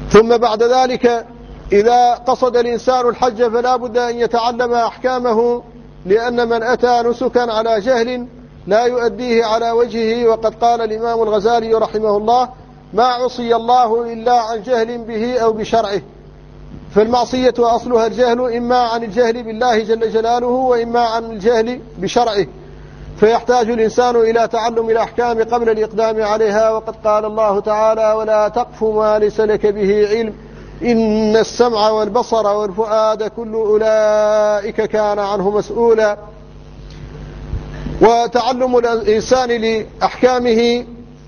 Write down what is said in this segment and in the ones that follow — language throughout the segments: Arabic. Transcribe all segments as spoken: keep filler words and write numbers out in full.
ثم بعد ذلك إذا قصد الإنسان الحج فلا بد أن يتعلم أحكامه، لأن من أتى نسكا على جهل لا يؤديه على وجهه. وقد قال الإمام الغزالي رحمه الله: ما عصي الله إلا عن جهل به أو بشرعه. فالمعصية أصلها الجهل، إما عن الجهل بالله جل جلاله وإما عن الجهل بشرعه، فيحتاج الإنسان إلى تعلم الأحكام قبل الإقدام عليها. وقد قال الله تعالى: ولا تقف ما ليس لك به علم إن السمع والبصر والفؤاد كل أولئك كان عنه مسؤولا. وتعلم الإنسان لأحكامه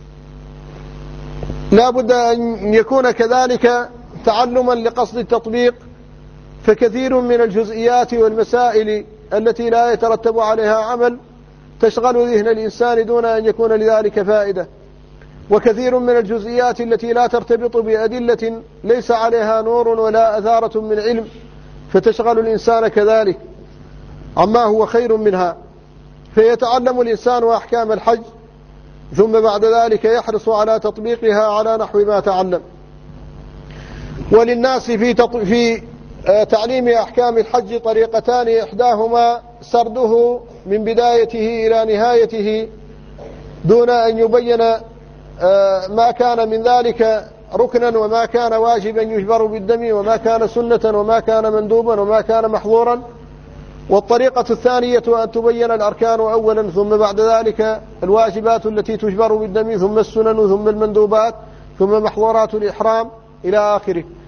لا بد أن يكون كذلك تعلما لقصد التطبيق، فكثير من الجزئيات والمسائل التي لا يترتب عليها عمل تشغل ذهن الإنسان دون أن يكون لذلك فائدة، وكثير من الجزئيات التي لا ترتبط بأدلة ليس عليها نور ولا أثارة من علم فتشغل الإنسان كذلك عما هو خير منها. فيتعلم الإنسان أحكام الحج، ثم بعد ذلك يحرص على تطبيقها على نحو ما تعلم. وللناس في في تعليم أحكام الحج طريقتان: إحداهما سرده من بدايته إلى نهايته دون أن يبين ما كان من ذلك ركنا وما كان واجبا يجبر بالدم وما كان سنة وما كان مندوبا وما كان محظورا. والطريقة الثانية أن تبين الأركان أولا، ثم بعد ذلك الواجبات التي تجبر بالدم، ثم السنن، ثم المندوبات، ثم محظورات الإحرام إلى آخره.